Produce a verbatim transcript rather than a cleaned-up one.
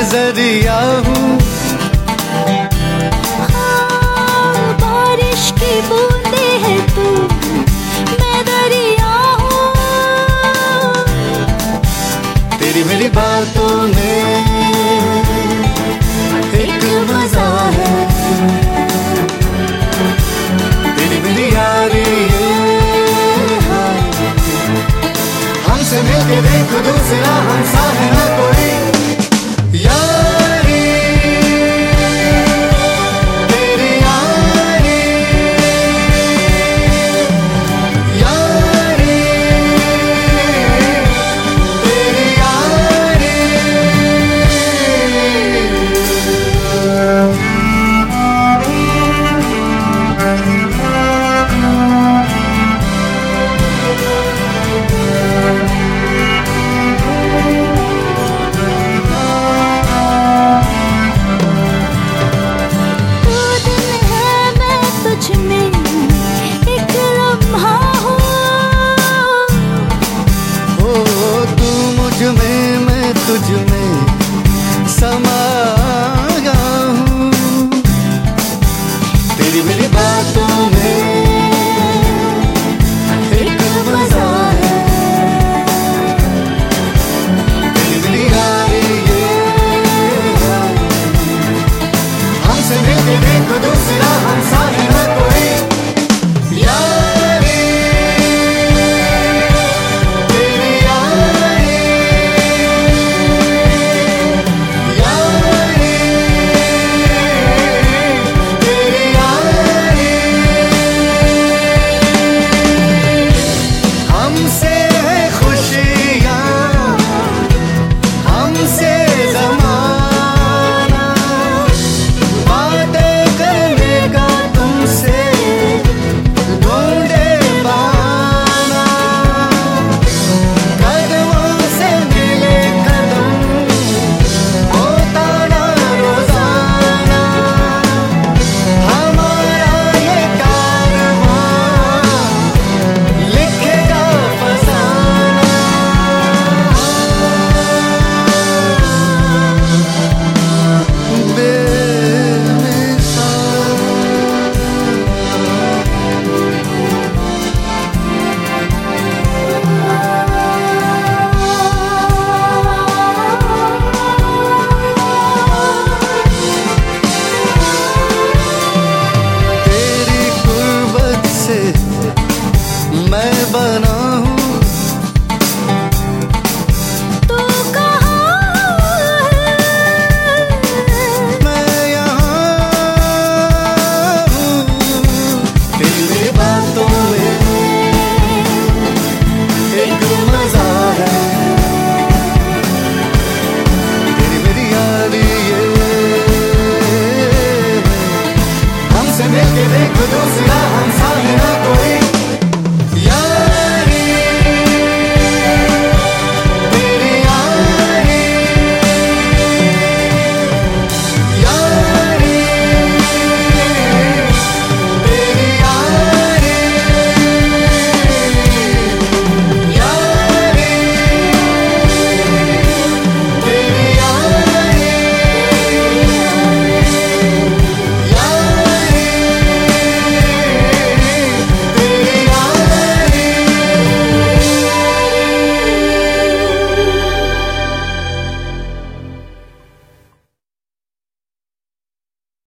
नजरिया हूँ। हाँ, बारिश की बूंदे है तू, मैं दरिया हूँ। तेरी मेरी बातों में एक मजा है, तेरी मेरी यारी है। हमसे मिलके देख दूसरा हमसा है ना कोई यारी, तेरी यारी, यारी, तेरी यारी। में मैं तुझ में समाया हूँ, तेरी मेरी बातों में एक मजा है, तेरी मेरी यारी ये है। हमसे मिलके देखो दूसरा हमसा है ना कोई यारी, मैं बना